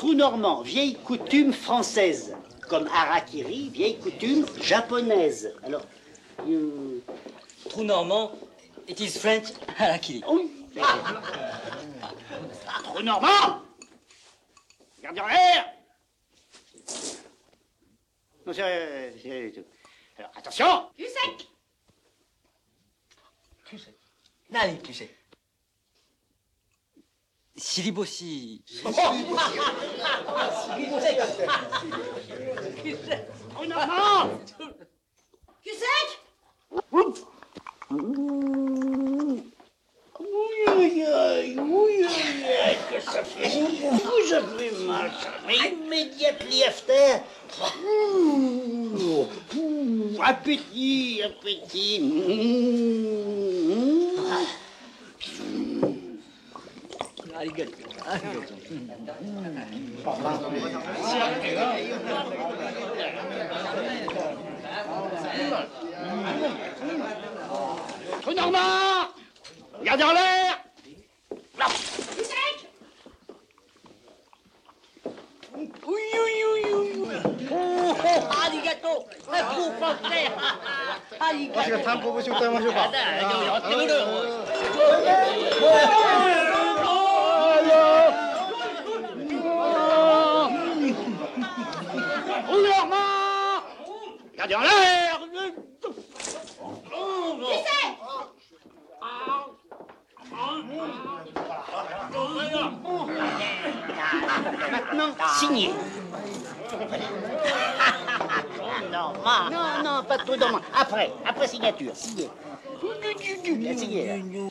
Trou normand, vieille coutume française. Comme harakiri, vieille coutume japonaise. Alors, Trou normand, it is French harakiri. oui. Trou normand. Regardez en l'air. Non, alors, attention. Du sec. Nani, tu sais. Shiriboshi. Trou normand. Du sec. Que ça fait mal, ça. Immediately after. Appétit, appétit. Trou normand. Regardez en l'air. Du sec. Arigato. Vous français. Arigato. Trou normand. Regardez en l'air. Du sec. Maintenant, signé. Non, pas trop dormant. Après signature, signé. Signé.